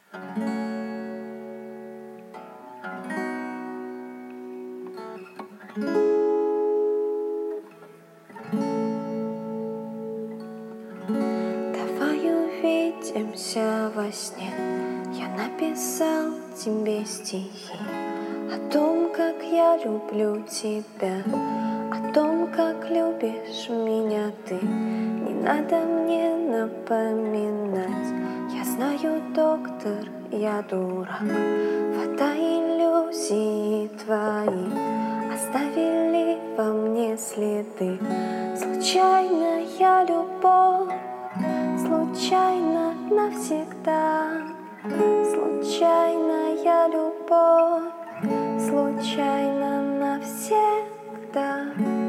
Давай увидимся во сне. Я написал тебе стихи о том, как я люблю тебя, о том, как любишь меня ты. Не надо мне напоминать. Я знаю, доктор, я дурак. Вода иллюзии твои оставили во мне следы. Случайная любовь, случайно навсегда. Случайная любовь, случайно навсегда.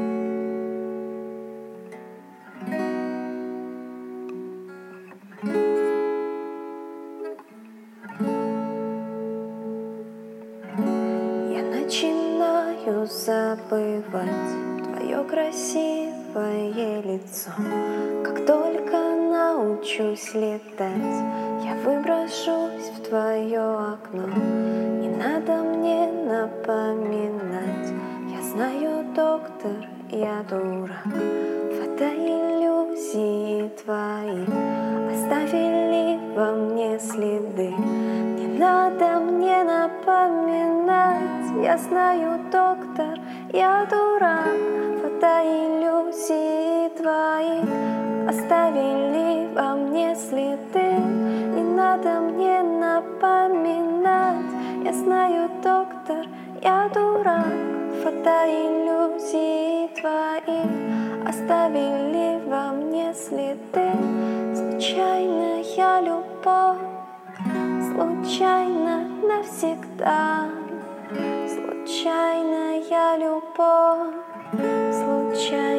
Я начинаю забывать твое красивое лицо. Как только научусь летать, я выброшусь в твое окно. Не надо мне напоминать. Я знаю, доктор, я дурак. Вода иллюзии твои оставили во мне следы. Не надо мне напоминать. Я знаю, доктор, я дурак. Вода иллюзии твои оставили во мне следы. Не надо мне напоминать. Я знаю, доктор, я дурак. Вода иллюзии твои оставили во мне следы. Случайная любовь, случайно навсегда. Случайная любовь, случайно.